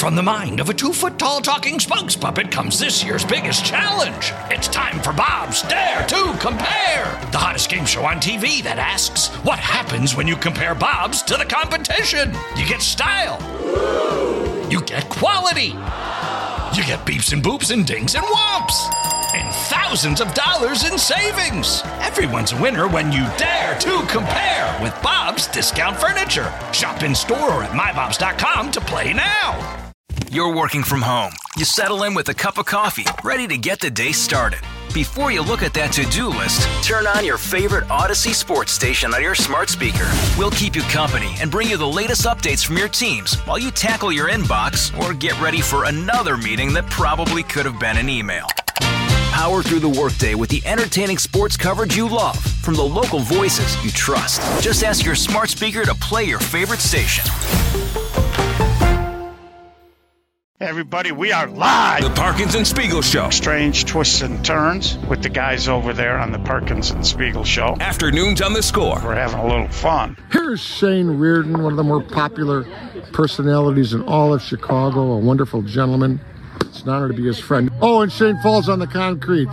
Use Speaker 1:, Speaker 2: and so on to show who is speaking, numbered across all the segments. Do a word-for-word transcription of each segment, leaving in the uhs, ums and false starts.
Speaker 1: from the mind of a two-foot-tall talking spokes puppet comes this year's biggest challenge. It's time for Bob's Dare to Compare, the hottest game show on T V that asks, what happens when you compare Bobs to the competition? You get style. You get quality. You get beeps and boops and dings and whomps. And thousands of dollars in savings. Everyone's a winner when you dare to compare with Bob's Discount Furniture. Shop in store or at my bobs dot com to play now.
Speaker 2: You're working from home. You settle in with a cup of coffee, ready to get the day started. Before you look at that to-do list, turn on your favorite Odyssey sports station on your smart speaker. We'll keep you company and bring you the latest updates from your teams while you tackle your inbox or get ready for another meeting that probably could have been an email. Power through the workday with the entertaining sports coverage you love from the local voices you trust. Just ask your smart speaker to play your favorite station.
Speaker 3: Hey everybody, we are live.
Speaker 4: The Parkins and Spiegel Show.
Speaker 3: Strange twists and turns with the guys over there on the Parkins and Spiegel Show.
Speaker 4: Afternoons on the Score.
Speaker 3: We're having a little fun.
Speaker 5: Here's Shane Reardon, one of the more popular personalities in all of Chicago, a wonderful gentleman. It's an honor to be his friend. Oh, and Shane falls on the concrete.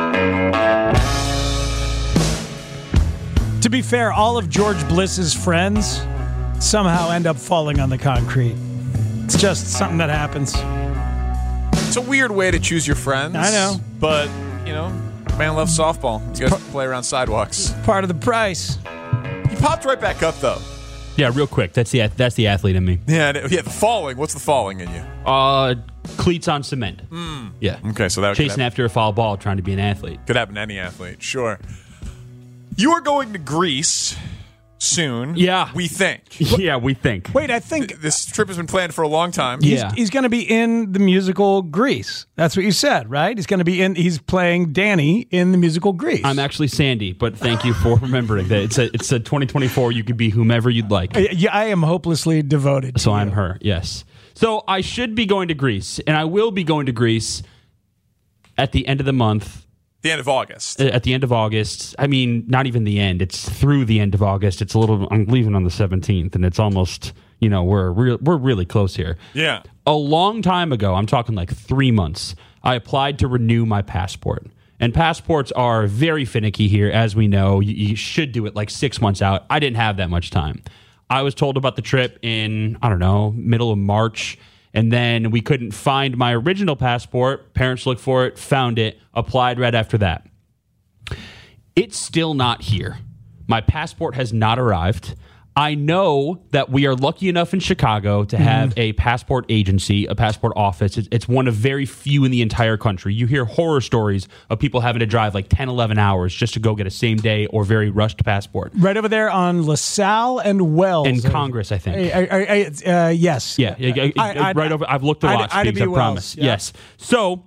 Speaker 6: To be fair, all of George Bliss's friends somehow end up falling on the concrete. It's just something that happens.
Speaker 7: It's a weird way to choose your friends.
Speaker 6: I know.
Speaker 7: But, you know, man loves softball. He's got to play around sidewalks.
Speaker 6: Part of the price.
Speaker 7: He popped right back up, though.
Speaker 8: Yeah, real quick. That's the that's the athlete in me.
Speaker 7: Yeah, yeah. The falling. What's the falling in you?
Speaker 8: Uh, cleats on cement.
Speaker 7: Mm.
Speaker 8: Yeah.
Speaker 7: Okay, so that
Speaker 8: chasing after a foul ball, trying to be an athlete.
Speaker 7: Could happen to any athlete. Sure. You are going to Greece soon.
Speaker 8: Yeah,
Speaker 7: we think.
Speaker 8: Yeah, we think.
Speaker 6: Wait, I think
Speaker 7: Th- this trip has been planned for a long time.
Speaker 6: He's,
Speaker 8: Yeah,
Speaker 6: he's going to be in the musical Grease. That's what you said, right? He's going to be in. He's playing Danny in the musical Grease.
Speaker 8: I'm actually Sandy, but thank you for remembering that. It's a it's a twenty twenty-four. You could be whomever you'd like.
Speaker 6: I, yeah, I am hopelessly devoted.
Speaker 8: So
Speaker 6: to
Speaker 8: I'm
Speaker 6: you.
Speaker 8: her. Yes. So I should be going to Greece, and I will be going to Greece at the end of the month.
Speaker 7: The end of August.
Speaker 8: At the end of August. I mean, not even the end. It's through the end of August. It's a little. I'm leaving on the seventeenth, and it's almost. You know, we're re- we're really close here.
Speaker 7: Yeah.
Speaker 8: A long time ago, I'm talking like three months. I applied to renew my passport, and passports are very finicky here, as we know. You, you should do it like six months out. I didn't have that much time. I was told about the trip in I don't know middle of March. And then we couldn't find my original passport. Parents looked for it, found it, applied right after that. It's still not here. My passport has not arrived. I know that we are lucky enough in Chicago to have mm. a passport agency, a passport office. It's, it's one of very few in the entire country. You hear horror stories of people having to drive like ten, eleven hours just to go get a same day or very rushed passport.
Speaker 6: Right over there on LaSalle and Wells.
Speaker 8: And Congress, I think.
Speaker 6: I, I, I, uh, yes.
Speaker 8: Yeah, I, I, I, right over. I've looked at watch
Speaker 6: I,
Speaker 8: speeds, I promise.
Speaker 6: Yeah.
Speaker 8: Yes. So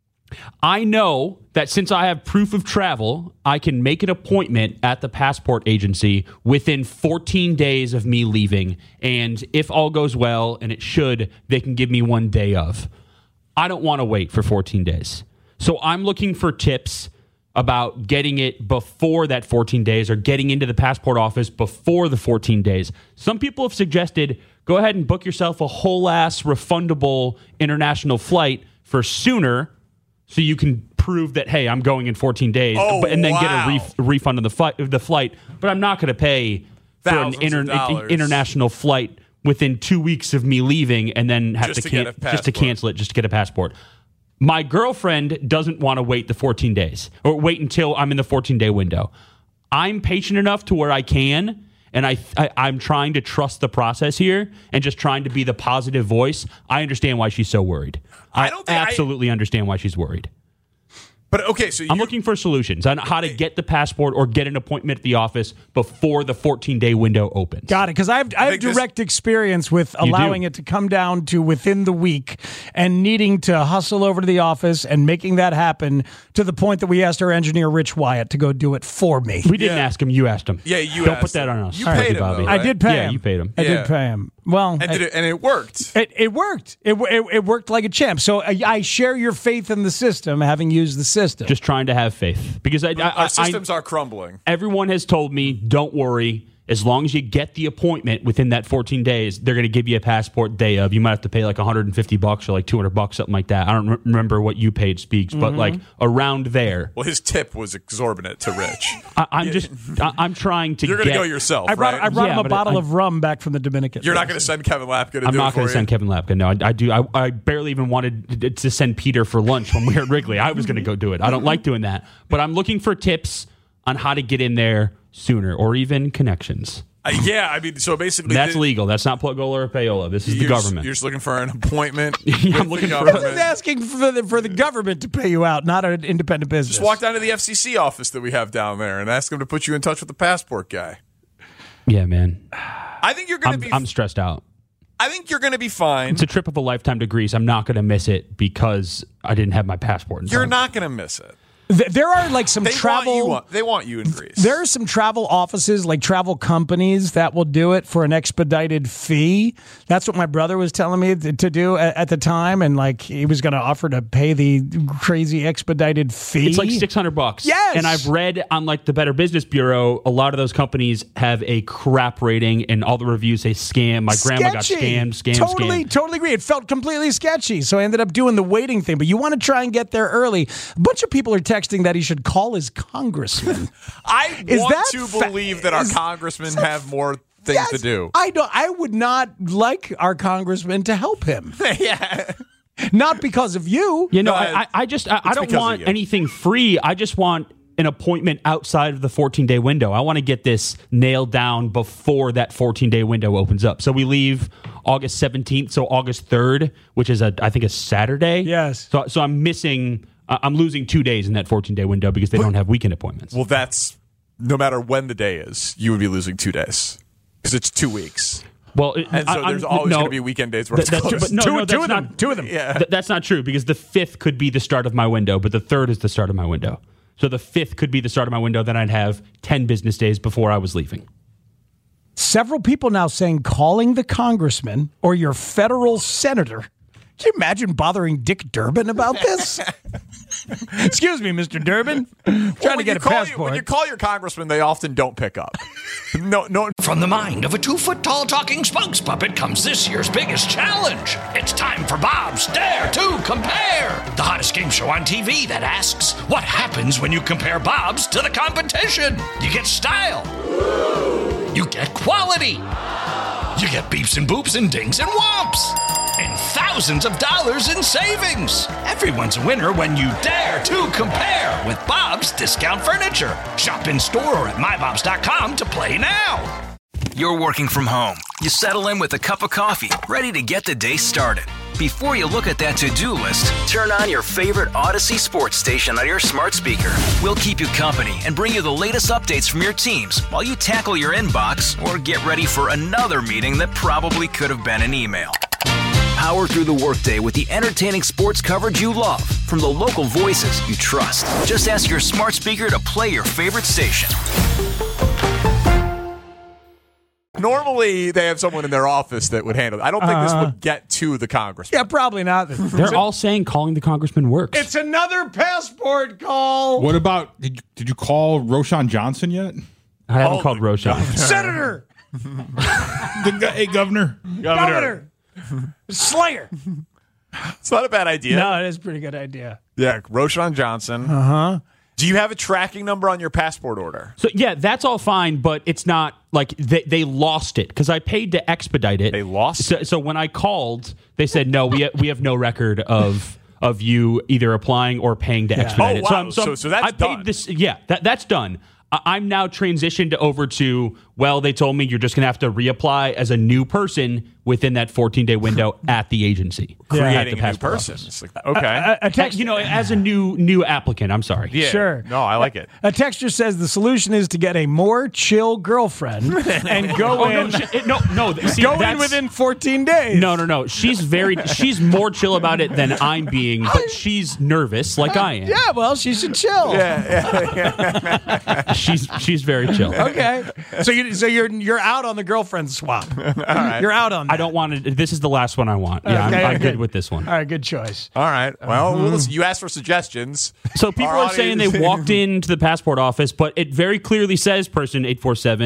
Speaker 8: I know that since I have proof of travel, I can make an appointment at the passport agency within fourteen days of me leaving. And if all goes well, and it should, they can give me one day of. I don't want to wait for fourteen days. So I'm looking for tips about getting it before that fourteen days or getting into the passport office before the fourteen days. Some people have suggested go ahead and book yourself a whole ass refundable international flight for sooner. So you can prove that, hey, I'm going in fourteen days,
Speaker 7: oh,
Speaker 8: but, and then
Speaker 7: wow.
Speaker 8: get a ref- refund on the, fi- the flight. But I'm not going to pay for
Speaker 7: Thousands
Speaker 8: an inter-
Speaker 7: of dollars.
Speaker 8: international flight within two weeks of me leaving and then have
Speaker 7: Just
Speaker 8: to,
Speaker 7: to
Speaker 8: can-
Speaker 7: get a
Speaker 8: just to cancel it just to get a passport. My girlfriend doesn't want to wait the fourteen days or wait until I'm in the fourteen-day window. I'm patient enough to where I can. And I, I, I'm trying to trust the process here and just trying to be the positive voice. I understand why she's so worried. I,
Speaker 7: I don't think
Speaker 8: absolutely I, understand why she's worried.
Speaker 7: But okay, so
Speaker 8: I'm looking for solutions on how to get the passport or get an appointment at the office before the fourteen-day window opens.
Speaker 6: Got it, because I have, I
Speaker 7: I
Speaker 6: have direct this, experience with allowing it to come down to within the week and needing to hustle over to the office and making that happen to the point that we asked our engineer, Rich Wyatt, to go do it for me.
Speaker 8: We didn't yeah. ask him. You asked him.
Speaker 7: Yeah, you
Speaker 8: Don't
Speaker 7: asked
Speaker 8: put that
Speaker 7: him.
Speaker 8: on us.
Speaker 7: You paid him,
Speaker 8: Bobby.
Speaker 7: though, right?
Speaker 6: I did pay
Speaker 8: yeah,
Speaker 6: him.
Speaker 8: you paid him.
Speaker 6: I
Speaker 7: yeah.
Speaker 6: did pay him. Well,
Speaker 7: and,
Speaker 6: I,
Speaker 7: did it, and it worked.
Speaker 6: It, it worked. It, it, it worked like a champ. So I, I share your faith in the system, having used the system.
Speaker 8: Just trying to have faith. Because I, I,
Speaker 7: Our
Speaker 8: I,
Speaker 7: systems I, are crumbling.
Speaker 8: Everyone has told me, don't worry. as long as you get the appointment within that fourteen days, they're going to give you a passport day of. You might have to pay like one hundred fifty bucks or like two hundred bucks, something like that. I don't re- remember what you paid Speaks, but
Speaker 6: Mm-hmm.
Speaker 8: like around there.
Speaker 7: Well, his tip was exorbitant to Rich.
Speaker 8: I, I'm just, I, I'm trying to
Speaker 7: You're going to
Speaker 8: get-
Speaker 7: go yourself,
Speaker 6: I brought
Speaker 7: right?
Speaker 6: I brought
Speaker 8: Yeah,
Speaker 6: him a
Speaker 8: but
Speaker 6: bottle
Speaker 8: I-
Speaker 6: of rum back from the Dominican.
Speaker 7: You're not going to send Kevin Lapka to
Speaker 8: I'm
Speaker 7: do
Speaker 8: not
Speaker 7: it for
Speaker 8: going to send
Speaker 7: you?
Speaker 8: Kevin Lapka. No, I, I do. I, I barely even wanted to send Peter for lunch when we were at Wrigley. I was going to go do it. I don't like doing that. But I'm looking for tips on how to get in there sooner or even connections.
Speaker 7: Uh, yeah, I mean, so basically...
Speaker 8: That's
Speaker 7: the,
Speaker 8: legal. That's not Plugola or Payola. This is the
Speaker 7: you're just-
Speaker 8: government.
Speaker 7: You're just looking for an appointment
Speaker 8: Yeah,
Speaker 7: with
Speaker 8: I'm looking
Speaker 7: the
Speaker 8: for-
Speaker 6: This
Speaker 7: government.
Speaker 6: is asking for the, for the government to pay you out, not an independent business.
Speaker 7: Just walk down to the F C C office that we have down there and ask them to put you in touch with the passport guy.
Speaker 8: Yeah, man.
Speaker 7: I think you're going
Speaker 8: I'm,
Speaker 7: to be...
Speaker 8: I'm stressed out.
Speaker 7: I think you're going to be fine.
Speaker 8: It's a trip of a lifetime to Greece. I'm not going to miss it because I didn't have my passport. in
Speaker 7: You're
Speaker 8: time.
Speaker 7: not going to miss it.
Speaker 6: Th- There are like some
Speaker 7: They
Speaker 6: travel.
Speaker 7: want you. They want you in Greece.
Speaker 6: There are some travel offices, like travel companies, that will do it for an expedited fee. That's what my brother was telling me to to do at, at the time, and like he was going to offer to pay the crazy expedited fee.
Speaker 8: It's like six hundred bucks.
Speaker 6: Yes.
Speaker 8: And I've read on like the Better Business Bureau, a lot of those companies have a crap rating and all the reviews say scam. My grandma got
Speaker 6: Sketchy.
Speaker 8: scammed, scam,
Speaker 6: Totally,
Speaker 8: scam.
Speaker 6: totally agree. It felt completely sketchy. So I ended up doing the waiting thing. But you want to try and get there early. A bunch of people are texting that he should call his congressman.
Speaker 7: I
Speaker 6: Is
Speaker 7: want
Speaker 6: that
Speaker 7: to
Speaker 6: fa-
Speaker 7: believe that our
Speaker 6: is-
Speaker 7: congressmen have more things
Speaker 6: Yes,
Speaker 7: to do.
Speaker 6: I don't. I would not like our congressman to help him.
Speaker 7: yeah.
Speaker 6: Not because of you.
Speaker 8: You know,
Speaker 7: No,
Speaker 8: I, I, I just, I, I don't
Speaker 7: because of
Speaker 8: want
Speaker 7: you.
Speaker 8: anything free. I just want an appointment outside of the fourteen-day window. I want to get this nailed down before that fourteen-day window opens up. So we leave August seventeenth, so August third, which is, a, I think, a Saturday.
Speaker 6: Yes.
Speaker 8: So, so I'm missing, uh, I'm losing two days in that fourteen-day window because they don't have weekend appointments.
Speaker 7: Well, that's no matter when the day is, you would be losing two days because it's two weeks.
Speaker 8: Well, it,
Speaker 7: And so
Speaker 8: I,
Speaker 7: there's
Speaker 8: I'm-
Speaker 7: always
Speaker 8: no,
Speaker 7: going to be weekend days where
Speaker 8: that-
Speaker 7: it's
Speaker 8: that's true,
Speaker 7: closed.
Speaker 8: but no,
Speaker 6: Two-
Speaker 8: no,
Speaker 6: two
Speaker 8: that's
Speaker 6: of
Speaker 8: not,
Speaker 6: them. Two of them.
Speaker 7: Yeah.
Speaker 8: Th- that's not true because the fifth could be the start of my window, but the third is the start of my window. So the fifth could be the start of my window. Then I'd have ten business days before I was leaving.
Speaker 6: Several people now saying calling the congressman or your federal senator. Can you imagine bothering Dick Durbin about this? Excuse me, Mister Durbin. Trying
Speaker 7: Well,
Speaker 6: to get
Speaker 7: you
Speaker 6: a
Speaker 7: call
Speaker 6: passport.
Speaker 7: You, when you call your congressman, they often don't pick up. no, no.
Speaker 1: From the mind of a two-foot-tall talking spokes puppet comes this year's biggest challenge. It's time for Bob's Dare to Compare, the hottest game show on T V that asks, what happens when you compare Bob's to the competition? You get style. You get quality. You get beeps and boops and dings and whomps. And thousands of dollars in savings. Everyone's a winner when you dare to compare with Bob's Discount Furniture. Shop in store or at my bobs dot com to play now.
Speaker 2: You're working from home. You settle in with a cup of coffee, ready to get the day started. Before you look at that to-do list, turn on your favorite Odyssey sports station on your smart speaker. We'll keep you company and bring you the latest updates from your teams while you tackle your inbox or get ready for another meeting that probably could have been an email. Power through the workday with the entertaining sports coverage you love from the local voices you trust. Just ask your smart speaker to play your favorite station.
Speaker 7: Normally, they have someone in their office that would handle it. I don't think this
Speaker 6: Uh-huh.
Speaker 7: would get to the congressman.
Speaker 6: yeah, probably not.
Speaker 8: They're all saying calling the congressman works.
Speaker 6: It's another passport call.
Speaker 9: What about, did you, did you call Roshan Johnson yet?
Speaker 8: I haven't
Speaker 7: Oh,
Speaker 8: called Roshan.
Speaker 6: Senator,
Speaker 9: The, go- hey, Governor.
Speaker 6: Governor, Slayer.
Speaker 7: It's not a bad idea.
Speaker 6: No, it is a pretty good idea.
Speaker 7: Yeah, Roshan Johnson. Uh huh. Do you have a tracking number on your passport order?
Speaker 8: So yeah, that's all fine, but it's not like they, they lost it because I paid to expedite it.
Speaker 7: They lost
Speaker 8: So, so when I called, they said no, we ha- we have no record of of you either applying or paying to expedite
Speaker 7: Oh,
Speaker 8: it.
Speaker 7: wow.
Speaker 8: So, I'm, so,
Speaker 7: So-
Speaker 8: I'm-
Speaker 7: so that's
Speaker 8: I paid
Speaker 7: done.
Speaker 8: this. Yeah, that that's done. I- I'm now transitioned over to. Well, they told me you're just gonna have to reapply as a new person within that fourteen day window at the agency. At the
Speaker 7: Creating a new
Speaker 8: passport
Speaker 7: person.
Speaker 8: office.
Speaker 7: It's like that. Okay.
Speaker 6: A, a text,
Speaker 8: You know, as a new new applicant. I'm sorry.
Speaker 7: yeah.
Speaker 6: sure.
Speaker 7: No, I like it.
Speaker 6: A texter says the solution is to get a more chill girlfriend and go
Speaker 8: Oh no,
Speaker 6: in.
Speaker 8: she- it- no, no. See,
Speaker 6: go in
Speaker 8: that's-
Speaker 6: within fourteen days.
Speaker 8: No, no, no. She's very. She's more chill about it than I'm being, but she's nervous like I am.
Speaker 6: Yeah, well, she should chill.
Speaker 8: She's she's very chill.
Speaker 6: Okay. So you so you're you're out on the girlfriend swap. You're out on that.
Speaker 8: I don't want to. This is the last one I want. Yeah,
Speaker 6: Okay,
Speaker 8: I'm, I'm
Speaker 6: okay.
Speaker 8: good with this one.
Speaker 6: All right, good choice.
Speaker 7: All right. Well, well, listen, you asked for suggestions.
Speaker 8: So people
Speaker 7: Our
Speaker 8: are saying they
Speaker 7: audience-
Speaker 8: walked into the passport office, but it very clearly says person eight four seven.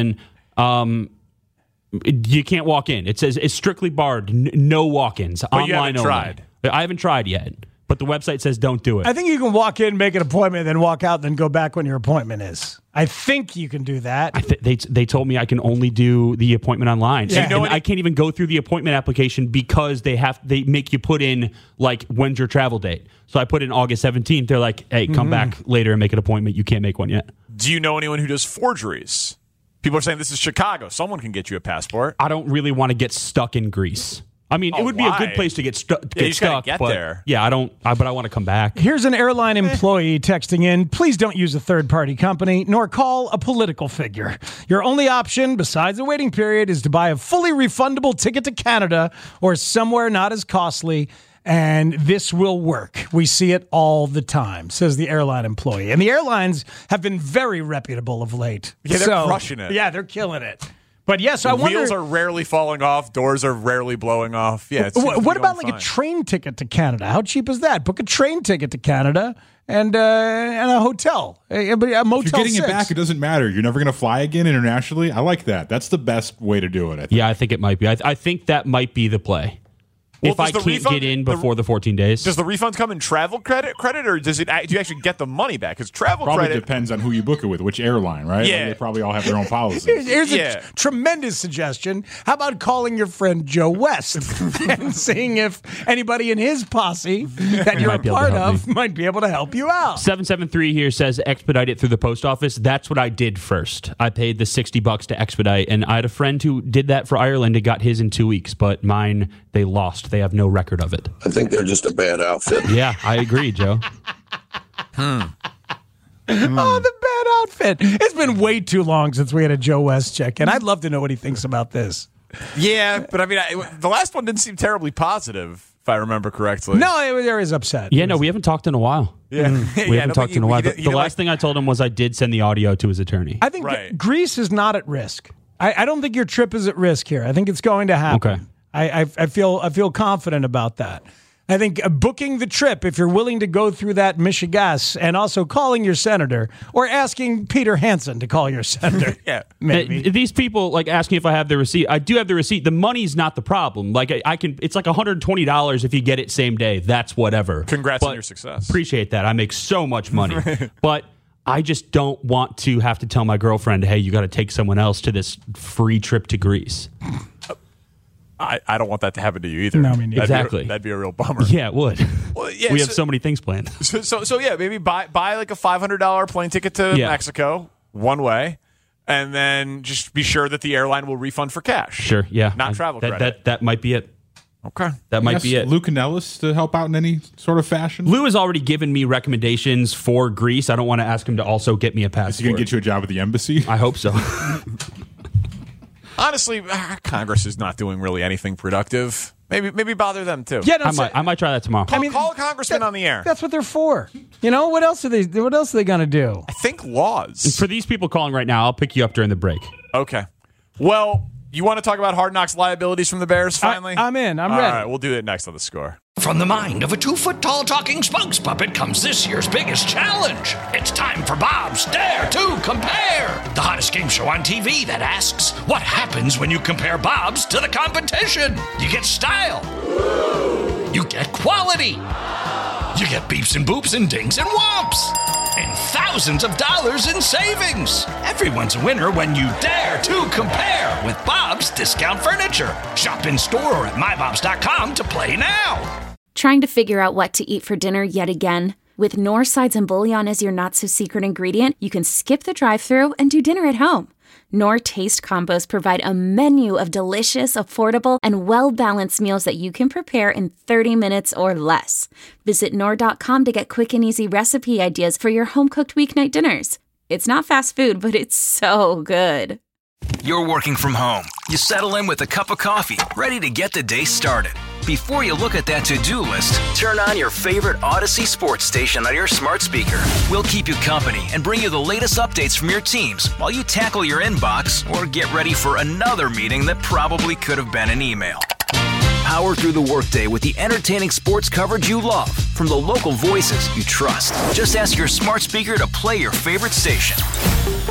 Speaker 8: Um, you can't walk in. It says it's strictly barred. N- no walk-ins.
Speaker 7: But
Speaker 8: online
Speaker 7: you haven't
Speaker 8: only.
Speaker 7: tried.
Speaker 8: I haven't tried yet, but the website says don't do it.
Speaker 6: I think you can walk in, make an appointment, then walk out, then go back when your appointment is. I think you can do that.
Speaker 8: I th- they they told me I can only do the appointment online.
Speaker 6: Yeah.
Speaker 8: And,
Speaker 6: You know
Speaker 8: and I can't even go through the appointment application because they have they make you put in like when's your travel date. So I put in August seventeenth. They're like, hey, come
Speaker 7: Mhm.
Speaker 8: back later and make an appointment. You can't make one yet.
Speaker 7: Do you know anyone who does forgeries? People are saying this is Chicago. Someone can get you a passport.
Speaker 8: I don't really want to get stuck in Greece. I mean,
Speaker 7: Oh,
Speaker 8: it would be
Speaker 7: why?
Speaker 8: a good place to get, stu-
Speaker 7: Yeah,
Speaker 8: get
Speaker 7: you just gotta
Speaker 8: stuck.
Speaker 7: get
Speaker 8: but
Speaker 7: there.
Speaker 8: Yeah, I don't. I, but I want to come back.
Speaker 6: Here's an airline employee texting in, please don't use a third-party company, nor call a political figure. Your only option, besides a waiting period, is to buy a fully refundable ticket to Canada or somewhere not as costly, and this will work. We see it all the time, says the airline employee. And the airlines have been very reputable of late.
Speaker 7: Yeah, they're
Speaker 6: So,
Speaker 7: crushing it.
Speaker 6: Yeah, they're killing it. But yes, I wonder...
Speaker 7: Wheels are rarely falling off. Doors are rarely blowing off. Yeah. It seems
Speaker 6: What,
Speaker 7: to be
Speaker 6: what about
Speaker 7: going
Speaker 6: like
Speaker 7: fine.
Speaker 6: a train ticket to Canada? How cheap is that? Book a train ticket to Canada and uh, and a hotel, a, a motel.
Speaker 9: If you're getting
Speaker 6: six.
Speaker 9: it back, it doesn't matter. You're never going to fly again internationally. I like that. That's the best way to do it. I think.
Speaker 8: Yeah, I think it might be. I, th- I think that might be the play.
Speaker 7: Well,
Speaker 8: if I
Speaker 7: does the
Speaker 8: can't
Speaker 7: refund-
Speaker 8: get in
Speaker 7: the-
Speaker 8: before the fourteen days.
Speaker 7: Does the refunds come in travel credit, credit, or does it? Do you actually get the money back? Because travel
Speaker 9: Probably
Speaker 7: credit
Speaker 9: depends on who you book it with, which airline, right?
Speaker 7: Yeah.
Speaker 9: Like, they probably all have their own policies.
Speaker 6: Here's, here's
Speaker 7: Yeah.
Speaker 6: a t- tremendous suggestion. How about calling your friend Joe West and seeing if anybody in his posse that you're a
Speaker 8: Might be able to
Speaker 6: part
Speaker 8: help
Speaker 6: of might be able to help you out.
Speaker 8: seven seven three here says expedite it through the post office. That's what I did first. I paid the sixty bucks to expedite, and I had a friend who did that for Ireland and got his in two weeks, but mine, they lost. They have no record of it.
Speaker 10: I think they're just a bad outfit.
Speaker 8: Yeah, I agree, Joe.
Speaker 6: Oh, the bad outfit. It's been way too long since we had a Joe West check in. I'd love to know what he thinks about this.
Speaker 7: Yeah, but I mean, I, the last one didn't seem terribly positive, if I remember correctly.
Speaker 6: No, it, there is upset.
Speaker 8: Yeah, no, we haven't talked in a while.
Speaker 7: Yeah,
Speaker 8: We
Speaker 7: Yeah, I
Speaker 8: haven't
Speaker 7: don't
Speaker 8: talked
Speaker 7: think
Speaker 8: in a
Speaker 7: he-
Speaker 8: while.
Speaker 7: he
Speaker 8: The,
Speaker 7: did- he
Speaker 8: the
Speaker 7: did
Speaker 8: last
Speaker 7: like-
Speaker 8: thing I told him was I did send the audio to his attorney.
Speaker 6: I think
Speaker 7: Right.
Speaker 6: Greece is not at risk. I, I don't think your trip is at risk here. I think it's going to happen.
Speaker 8: Okay.
Speaker 6: I, I, I feel I feel confident about that. I think uh, booking the trip, if you're willing to go through that Michigas, and also calling your senator or asking Peter Hansen to call your senator.
Speaker 7: Yeah.
Speaker 6: Maybe.
Speaker 8: Uh, These people like asking if I have the receipt. I do have the receipt. The money's not the problem. Like I, I can, it's like one hundred twenty dollars if you get it same day. That's whatever.
Speaker 7: Congrats on
Speaker 8: But
Speaker 7: your success.
Speaker 8: Appreciate that. I make so much money, but I just don't want to have to tell my girlfriend, "Hey, you got to take someone else to this free trip to Greece."
Speaker 7: I, I don't want that to happen to you either.
Speaker 6: No, me neither.
Speaker 7: That'd be a-
Speaker 8: Exactly.
Speaker 7: that'd be a real bummer.
Speaker 8: Yeah, it would.
Speaker 7: Well, yeah,
Speaker 8: we have
Speaker 7: so-
Speaker 8: so many things planned.
Speaker 7: So, so, so yeah, maybe buy buy like a five hundred dollar plane ticket to
Speaker 8: Yeah.
Speaker 7: Mexico one way, and then just be sure that the airline will refund for cash.
Speaker 8: Sure. Yeah.
Speaker 7: Not
Speaker 8: I-
Speaker 7: travel
Speaker 8: that,
Speaker 7: credit.
Speaker 8: That that might be it.
Speaker 7: Okay.
Speaker 8: That might
Speaker 9: Yes,
Speaker 8: be it.
Speaker 9: Luke and Ellis to help out in any sort of fashion.
Speaker 8: Lou has already given me recommendations for Greece. I don't want to ask him to also get me a
Speaker 9: Is he going
Speaker 8: passport.
Speaker 9: to get you a job at the embassy?
Speaker 8: I hope so.
Speaker 7: Honestly, ah, Congress is not doing really anything productive. Maybe maybe bother them too.
Speaker 6: Yeah, no,
Speaker 8: I
Speaker 6: say-
Speaker 8: might I might try that tomorrow.
Speaker 7: Call,
Speaker 6: I mean,
Speaker 7: call a congressman on the air.
Speaker 6: That's what they're for. You know, what else are they what else are they gonna do?
Speaker 7: I think laws.
Speaker 8: For these people calling right now, I'll pick you up during the break.
Speaker 7: Okay. Well, you want to talk about Hard Knocks liabilities from the Bears finally?
Speaker 6: I, I'm in. I'm
Speaker 7: All
Speaker 6: ready.
Speaker 7: right, we'll do it next on The Score.
Speaker 1: From the mind of a two-foot-tall talking spokes puppet comes this year's biggest challenge. It's time for Bob's Dare to Compare, the hottest game show on T V that asks, what happens when you compare Bob's to the competition? You get style. You get quality. You get beeps and boops and dings and whomps. And thousands of dollars in savings. Everyone's a winner when you dare to compare with Bob's Discount Furniture. Shop in store or at my bobs dot com to play now.
Speaker 11: Trying to figure out what to eat for dinner yet again? With Knorr sides and bouillon as your not-so-secret ingredient, you can skip the drive-thru and do dinner at home. Knorr Taste Combos provide a menu of delicious, affordable, and well-balanced meals that you can prepare in thirty minutes or less. Visit Knorr dot com to get quick and easy recipe ideas for your home-cooked weeknight dinners. It's not fast food, but it's so good.
Speaker 2: You're working from home. You settle in with a cup of coffee, ready to get the day started. Before you look at that to-do list, turn on your favorite Odyssey sports station on your smart speaker. We'll keep you company and bring you the latest updates from your teams while you tackle your inbox or get ready for another meeting that probably could have been an email. Power through the workday with the entertaining sports coverage you love from the local voices you trust. Just ask your smart speaker to play your favorite station.